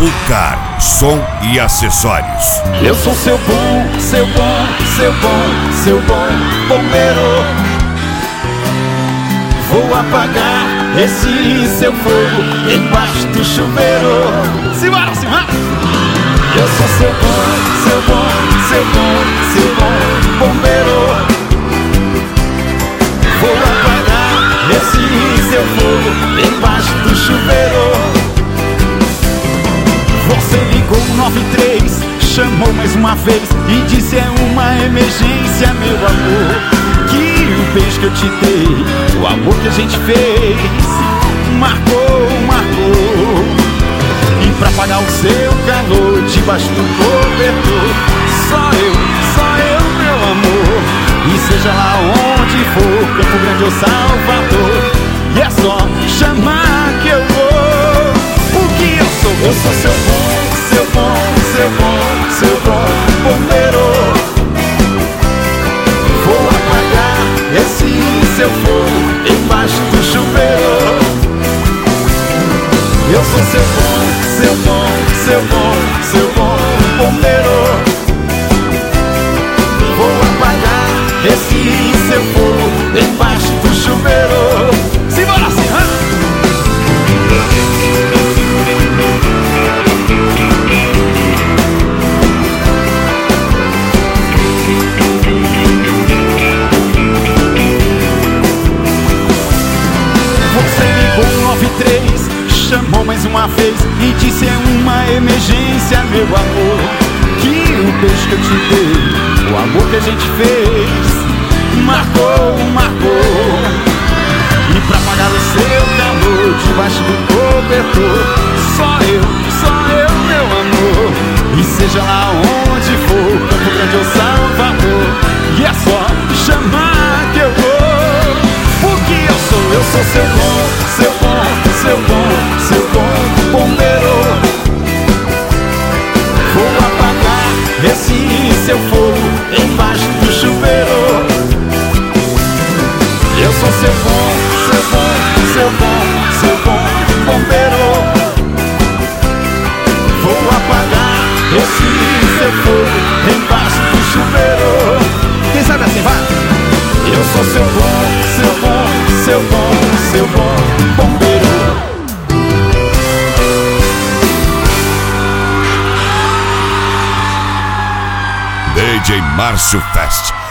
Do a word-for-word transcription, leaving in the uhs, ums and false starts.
Educar Som e Acessórios. Eu sou seu bom, seu bom, seu bom, seu bom bombeiro. Vou apagar esse seu fogo embaixo do chuveiro. Simbora, simbora! Eu sou seu bom, seu bom, seu bom, seu bom bombeiro. Vou apagar esse seu fogo embaixo do chuveiro. Você ligou nove três, chamou mais uma vez e disse: é uma emergência, meu amor. Que o beijo que eu te dei, o amor que a gente fez, marcou, marcou. E pra apagar o seu calor debaixo do cobertor, só eu, só eu, meu amor. E seja lá onde for, Campo Grande ou Salvador, e é só chamar que eu vou. Porque eu sou, eu sou seu bom, seu bom, seu bom, seu bom bombeiro. Vou apagar esse seu fogo embaixo do chuveiro. Eu sou seu bom, seu bom, seu bom, seu bom bombeiro. Vou apagar esse seu fogo embaixo do chuveiro. Simbora, simbora! Você ligou nove três, chamou mais uma vez e disse: é uma emergência, meu amor. Que o beijo que eu te dei, o amor que a gente fez, marcou, marcou. E pra apagar o seu calor debaixo do cobertor, só eu, só eu, meu amor. E seja lá onde for, Campo Grande ou Salvador, e é só chamar que eu vou. Porque eu sou, eu sou seu bom, seu bom, seu bom, seu bom bombeiro. Vou apagar esse seu fogo embaixo do chuveiro. Eu sou seu bom, seu bom, seu bom, seu bom bombeiro. Vou apagar esse seu fogo embaixo do chuveiro. Quem sabe assim, vai? Eu sou seu bom, seu bom, seu bom, seu bom bombeiro. D J Márcio Fest.